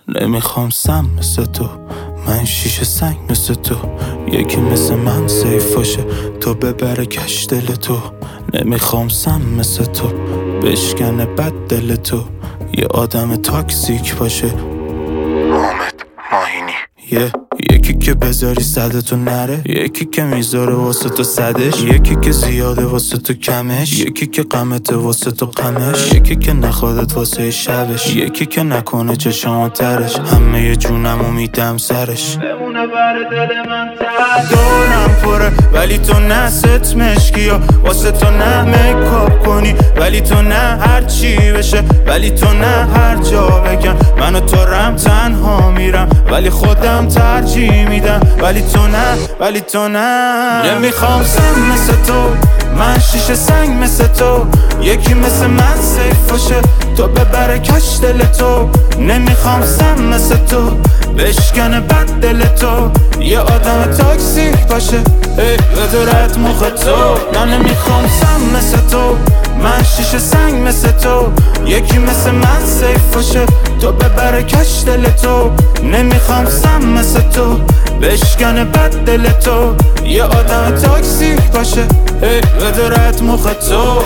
نمیخوام سم مثل تو، من شیشه سنگ مثل تو. یکی مثل من سیف باشه تو ببره کش دل تو. نمیخوام سم مثل تو بشکنه بد دل تو. یه آدم تاکسیک باشه حامد ماهینی. یکی که بذاری صدتو نره، یکی که میذاره واسه تو صدش، یکی که زیاده واسه تو کمش، یکی که غمته واسه تو غمش، یکی که نخوادت واسه شبش، یکی که نکنه چشام ترش. همه ی جونمو میدم سرش بمونه بر دل من تر. دورم پره ولی تو نه ست مشکیا، واسه تو نه میکاپ کنی ولی تو نه هر چی بشه، ولی تو نه هر جا بگم منو تو رم تنها میرم ولی خودم ترجیح میدم. ولی تو نه، ولی تو نه. نمیخوام سم مثل تو، من شیشه سنگ مثل تو. یکی مثل من سیف باشه تو ببره کش دل تو. نمیخوام سم مثل تو بشکنه بد دل تو. یه آدم تاکسیک باشه بدورت مخ تو. نه نمیخوام سم مثل تو، من شیشه سنگ مثل تو. یکی مثل من سیف باشه تو ببره کش دل تو. نمیخوام سم مثل تو بشکنه بد دل تو. یه آدم تاکسیک باشه بدورت مخ تو.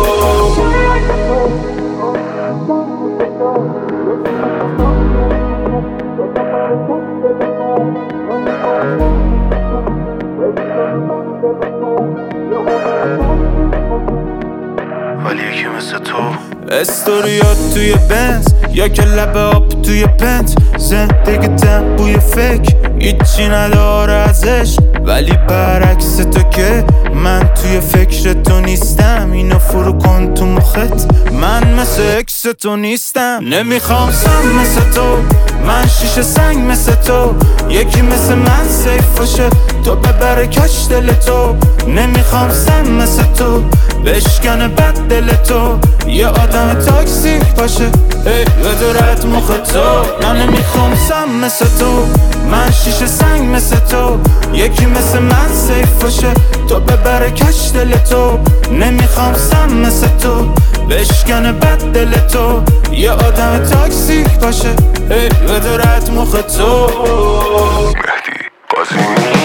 ولی یکی مثل تو. استوریات توی بنز یا که لب آب توی پنت. زندگیتم بوی فکر هیچی نداره ازش، ولی برعکس تو که من توی فکر تو نیستم. اینو فرو کن تو مخت، من مثل اکس تو نیستم. نمیخوام سم مثل تو، من شیشه سنگ مثل تو. یکی مثل من سیف باشه تو ببره کش دل تو. نمیخوام سم مثل تو بشکنه بد دل تو. یه آدم تاکسیک باشه بدورت مخ تو. نه نمیخوام سم مثل تو، من شیشه سنگ مثل تو. یکی مثل من سیف باشه تو ببره کش دل تو. نمیخوام سم مثل تو بشکنه بد دل تو. یه آدم تاکسیک باشه بدورت مخ تو. مهدی قاسمی